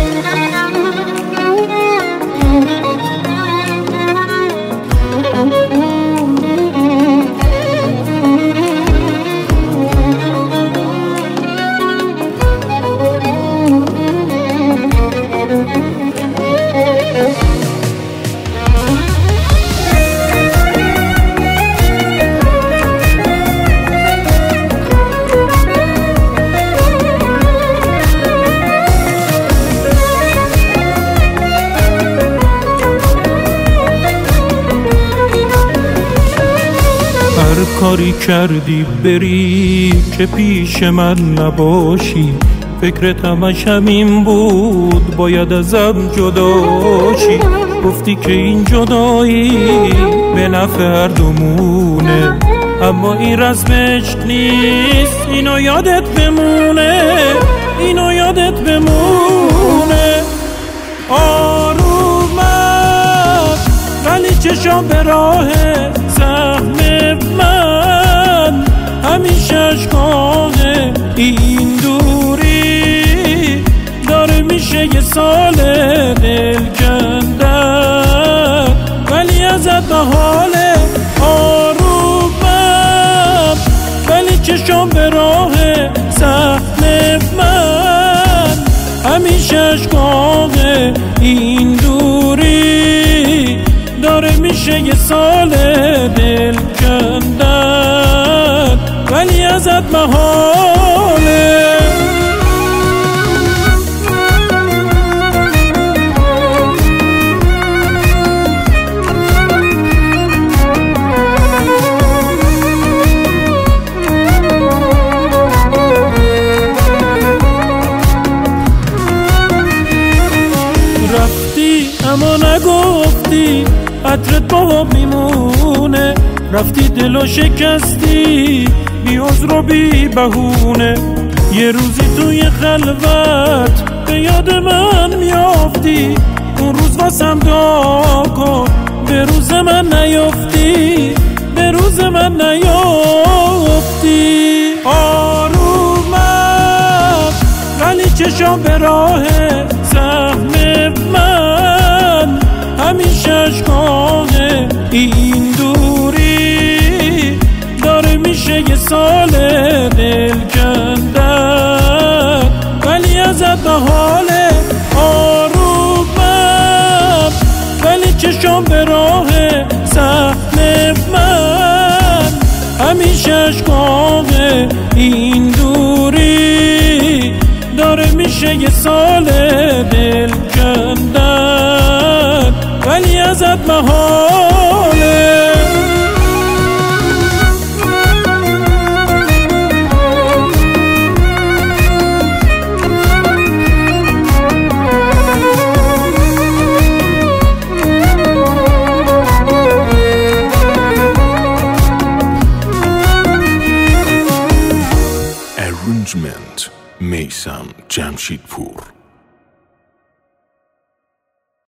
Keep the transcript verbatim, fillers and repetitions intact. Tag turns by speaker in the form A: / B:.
A: هر کاری کردی بری که پیش من نباشی، فکرت همش همین بود باید ازم جداشی. گفتی که این جدایی به نفع هر دومونه، اما این رسمش نیست، اینو یادت بمونه، اینو یادت بمونه. آرومم ولی چشام به راه زخم من، همیشه اشکانه این دوری داره میشه یه سال دل کندن، ولی ازت محاله. آرومم ولی چشام به راه زخم من، همیشه اشکانه این دوری داره میشه یه سال دل کندن، ولی ازت محاله. رفتی اما نگفتی عطرت با میمونه، رفتی دلو شکستی بی عذر و بی بهونه. یه روزی توی خلوت به یاد من میافتی، اون روز واسم دعا کن به روز من نیافتی، به روز من نیافتی. آرومم ولی چشام به راه زخم من، همیشه اشکانه این دوری داره میشه یه سال دل کندن، ولی ازت محاله. آرومم ولی چشام به راه زخم من، همیشه اشکانه این دوری داره میشه یه سال دل کندن، ولی ازت محاله.
B: Arrangement میثم جمشیدپور.